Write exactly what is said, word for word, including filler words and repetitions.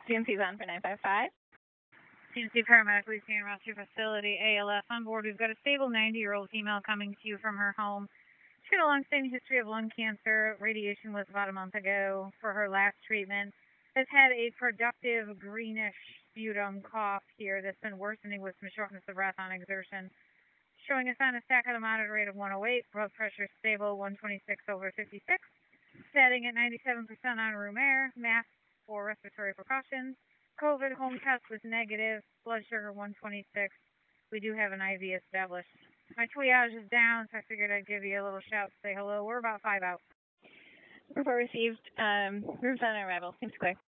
C M C's on for nine five five. C M C paramedic leasing and rescue facility, A L S on board. We've got a stable ninety-year-old female coming to you from her home. She's got a long-standing history of lung cancer. Radiation was about a month ago for her last treatment. Has had a productive greenish sputum cough here that's been worsening with some shortness of breath on exertion. Showing us on a stack at a monitor rate of one oh eight, blood pressure stable, one twenty-six over fifty-six. Setting at ninety-seven percent on room air, mask for respiratory precautions. COVID home test was negative, blood sugar one twenty-six. We do have an I V established. My triage is down, so I figured I'd give you a little shout to say hello. We're about five out. Report received. Um, room's on arrival. Seems clear.